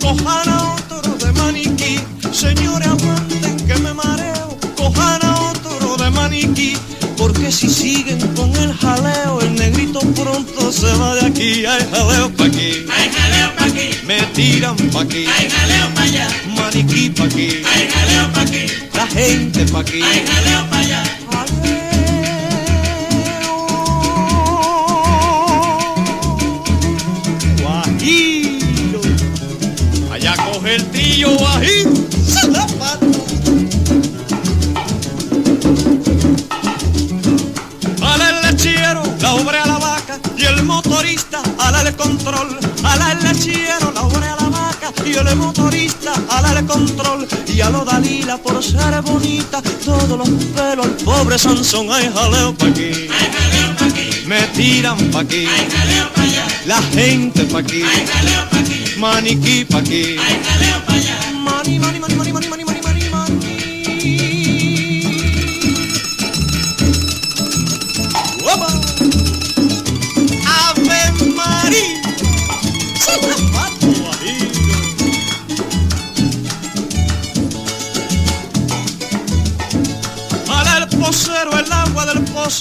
cojan a otro de Maniquí, señores aguanten que me mareo, cojan a otro de Maniquí, porque si siguen con el jaleo, el negrito pronto se va de aquí. Hay jaleo pa' aquí, hay jaleo pa' aquí, me tiran pa' aquí, hay jaleo pa' allá, Maniquí pa' aquí, hay jaleo pa' aquí, la gente pa' aquí. hay jaleo pa' allá. Guajiro, allá coge el trillo guajiro, se la pata. Ala el lechero, la obra a la vaca y el motorista ala el control. Ala el lechero, la obra a la vaca y el motorista ala el control. Y a lo Dalila por ser bonita, todos los pelos al pobre Sansón. Hay jaleo pa' aquí, Hay jaleo pa' aquí, me tiran pa' aquí, hay jaleo pa' allá, la gente pa' aquí, hay jaleo pa' aquí, Maniquí pa' aquí. hay jaleo pa' allá. Mani, mani, mani, mani, mani, mani, mani, mani, mani. ¡Opa! ¡Ave María! ¡Zapato guajiro! Ala el pocero, el agua del pozo